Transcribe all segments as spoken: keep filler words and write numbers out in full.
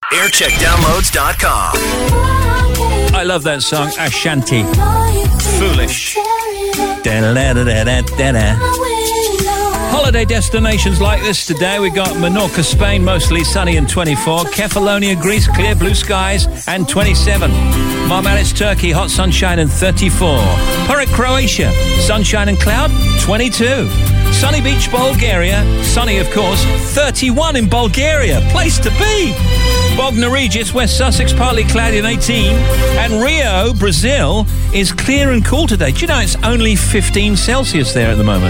aircheck downloads dot com. I love that song, Ashanti. Foolish. Da-da-da-da-da-da-da. Holiday destinations like this today. We got Menorca, Spain, mostly sunny and twenty-four. Kefalonia, Greece, clear blue skies and twenty-seven. Marmaris, Turkey, hot sunshine and thirty-four. Poreč, Croatia, sunshine and cloud, twenty-two. Sunny Beach, Bulgaria, sunny of course, thirty-one in Bulgaria, place to be. Bognor Regis, West Sussex, partly cloudy and eighteen. And Rio, Brazil, is clear and cool today. Do you know it's only fifteen Celsius there at the moment?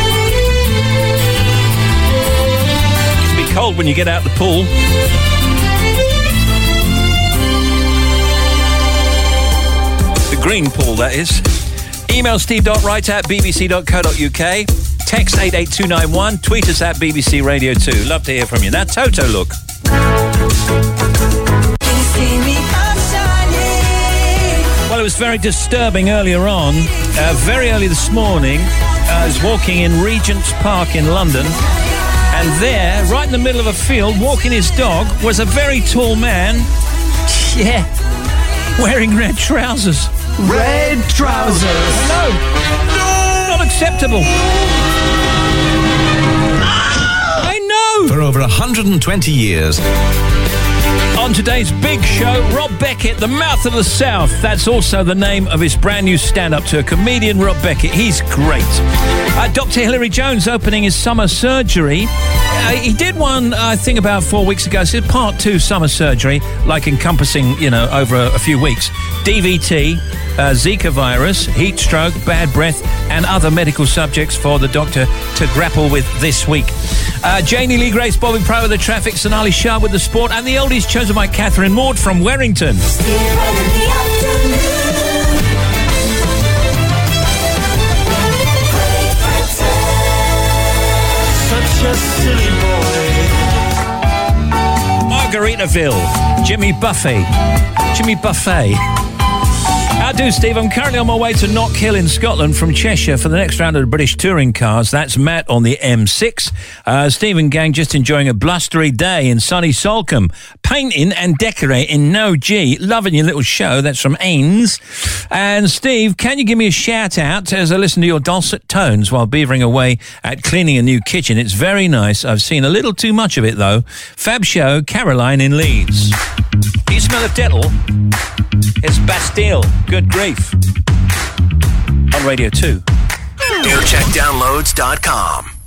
It'll be cold when you get out the pool. The green pool, that is. Email steve.wright at bbc.co.uk. Text eight eight two nine one. Tweet us at B B C Radio two. Love to hear from you. Now, Toto, look. Well, it was very disturbing earlier on. Uh, very early this morning, I was walking in Regent's Park in London, and there, right in the middle of a field, walking his dog, was a very tall man, yeah, wearing red trousers. Red trousers. No, no, not acceptable. I know. For over one hundred twenty years. On today's big show, Rob Beckett, the mouth of the South. That's also the name of his brand new stand-up tour. Comedian Rob Beckett. He's great. Uh, Doctor Hilary Jones opening his summer surgery. Uh, he did one, I think, about four weeks ago. So part two summer surgery, like encompassing, you know, over a, a few weeks. D V T, uh, Zika virus, heat stroke, bad breath, and other medical subjects for the doctor to grapple with this week. Uh, Janie Lee Grace, Bobby Pryor with the traffic, Sonali Shah with the sport, and the oldies chosen by Catherine Maud from Werrington. Such a silly boy. Margaritaville, Jimmy Buffet. Jimmy Buffet. How do, Steve? I'm currently on my way to Knockhill in Scotland from Cheshire for the next round of the British touring cars. That's Matt on the M six. Uh, Steve and gang just enjoying a blustery day in sunny Salcombe. Painting and decorating, no G. Loving your little show. That's from Ains. And Steve, can you give me a shout out as I listen to your dulcet tones while beavering away at cleaning a new kitchen? It's very nice. I've seen a little too much of it, though. Fab show, Caroline in Leeds. Do you smell of Dettol? It's Bastille. Good grief. On Radio two. aircheck downloads dot com.